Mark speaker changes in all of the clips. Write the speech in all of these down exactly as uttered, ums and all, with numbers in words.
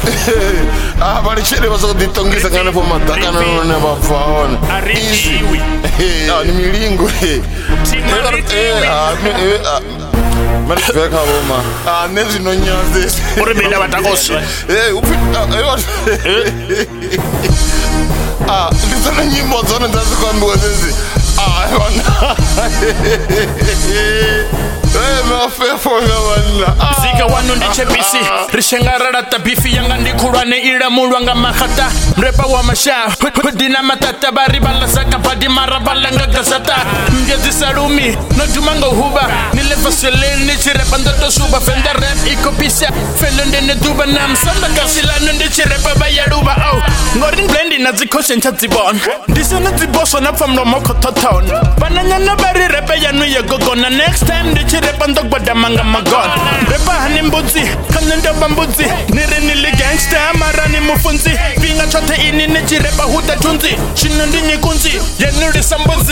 Speaker 1: Ah, bali chele baso ditongisa kana po mataka na na bafaona. Easy. Ah, ni milingo. Eh, ah, eh. Mali veka boma. Ah, nezi no nyaze.
Speaker 2: Uri bila batakosi.
Speaker 1: Eh, upita. Eh. Ah, ndizana nyimbo zona ndazikwambiwa sezi. Ah, bana. Eh, mafefo ngabana.
Speaker 2: Zika wanu ndichebisi. Rishenga rarata bifi yanga ndikurane ira mulwanga mahata. Mrepa wa masha. Kudina matata bari bala saka padi marabala ngagazata. Mgezi sarumi. No jumango huba. Nileva seleni chirepa ndoto suba. Fenda rap iko pisa. Felende ne duba nam samba kasila nundi chirepa bayaruba. Oh, ngorin blendi na zikoshe nchazibon. Disa na ziboso na famlo moko toton. Bananya na bari repe ya nuye gogona. Next time di chirepa ndog badamanga magon. Repa hani mbuzi, kanendo bambuzi. Niri nili gangsta marani mufunzi. Vinga chote ini ni chirepa huta tunzi. Shinundi nyikunzi, yenuri sambuzi.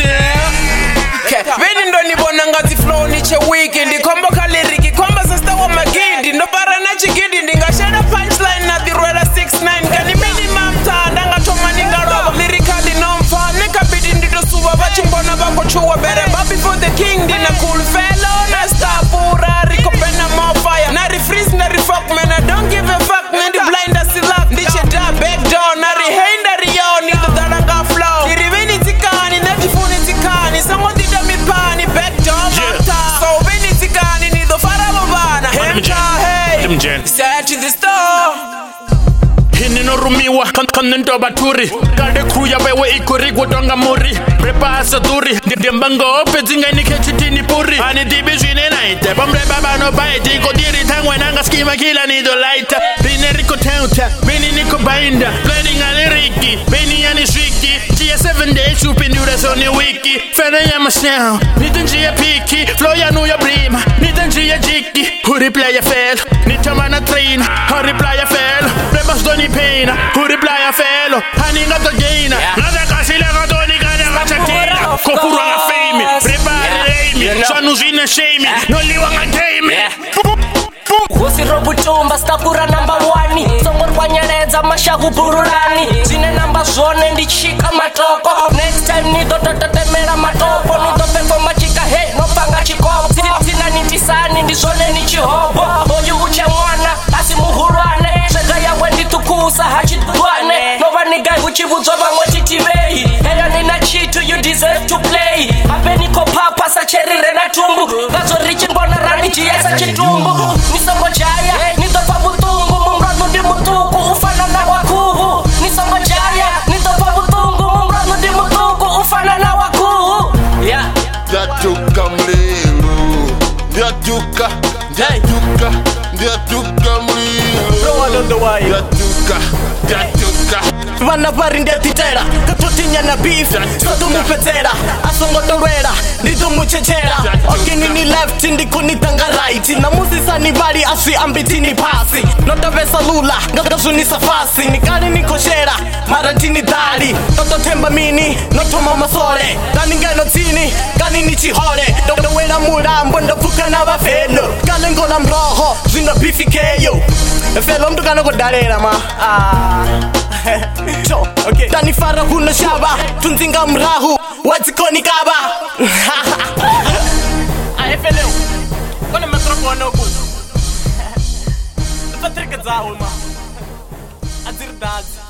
Speaker 3: Veni ndo nibona ngazi flow niche wiki. Ndikomboka liriki kwamba sasta wa magindi. Ndo para na chigidi ndingashena punchline na dhirwela six nine. Kani minimum tanda nga toma ningaroba. Lyrically non-fan nikabidi ndito suwa. Vachimbona bako chuwa bere. But before the king dina cool fellow. Na star pura riko pena more fire. Na refreeze na refuck man. I don't give a fuck man. The blind as silak. Ndiche da back down. Na rehenda riyo. Nido dharanga flow. Nirivini tikani. Nefifuni tikani. Someone did a me pani. Back down mata. So vini tikani. Nido farababana. Hemka hey. Start to the store.
Speaker 2: Hini no rumiwa, kanendo baturi. Kade kruya bewe ikuri gutonga muri. Prepa asaduri, dembango pezinga ni kechitini puri. Ani dibi jine naite, bombre baba no baiti. Kodiri tangwe nanga skima kila nido laita. Bine riko teuta, bini niko bainda. Bleeding aliriki, bini yani shwiki. Gia seven days upindura soni wiki. Fena ya masnao, nitanjia piki. Flow ya nuya brima, nitanjia jiki. Huri playa fail, nitamana train. Huri playa fail, rebas doni pain. Huri playa fail, haninga to gain. Nada kasile gadoni kada gachatina. Kokuru nga fame, prepare me. Sanuzina shame, no liwa nga game.
Speaker 4: Usi robutumba stakura number one. Songor kwa nyereza mashagu burulani. Zine namba zone ndichika matoko. Next time nido tototemera matopo. Nido pefo machika hey no panga chikopo. Sina nitisani ndizone nichihobo. Oyu uche mwana asi muhurane. Shega ya wendi tukusa hachitwane. Nova nigai uchibuzoba mwetitivei. Heyo nina chitu you deserve to play. Hape niko papa sa cherire na tumbu. Gazo richi mbona rani jiesa chitumbu. Nisongo jaya, nitopa butungu. Mumrano di mutuku, ufana na wakuhu. Nisongo jaya, nitopa butungu. Mumrano di mutuku, ufana na wakuhu. Yeah.
Speaker 1: Jatuka mliru. Jatuka, jatuka, jatuka mliru.
Speaker 2: Bro, I don't know why.
Speaker 1: Jatuka, jatuka.
Speaker 4: Vana vari ndetitera katutinya na beef sotu mupetera asongo torera ndidu muchechera okini ni left ndikuni tanga right na musisa ni bali asi ambitini pasi nota vesa lula ngakazuni safasi nikali nikoshera marantini dali toto temba mini noto mama sole dani ngeno tini kani ni chihole dodo wera mulambo ndofuka na bafelo kale ngola mroho zina bifikeyo felo mtu kana kodalera ma ah so, okay. Dani fara kuna shaba tunzinga mrahu wazikoni kaba aefeleo kone mikrofone oku Patrick Zahuma Azir Daz